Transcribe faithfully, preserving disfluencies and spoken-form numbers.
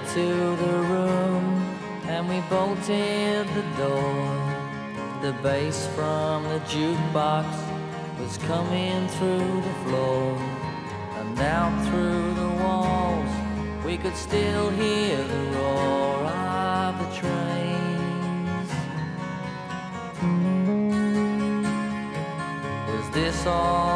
into the room and we bolted the door. The bass from the jukebox was coming through the floor, and out through the walls we could still hear the roar of the trains. Was this all